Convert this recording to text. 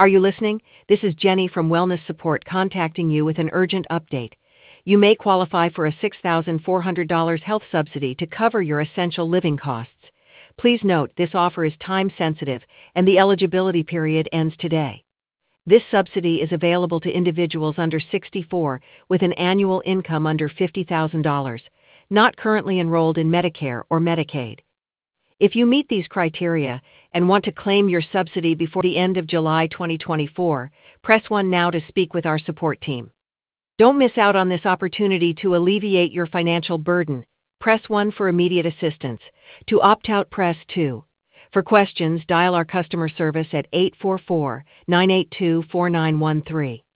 Are you listening? This is Jenny from Wellness Support contacting you with an urgent update. You may qualify for a $6,400 health subsidy to cover your essential living costs. Please note this offer is time-sensitive and the eligibility period ends today. This subsidy is available to individuals under 64 with an annual income under $50,000, not currently enrolled in Medicare or Medicaid. If you meet these criteria and want to claim your subsidy before the end of July 2024, press 1 now to speak with our support team. Don't miss out on this opportunity to alleviate your financial burden. Press 1 for immediate assistance. To opt out, press 2. For questions, dial our customer service at 844-982-4913.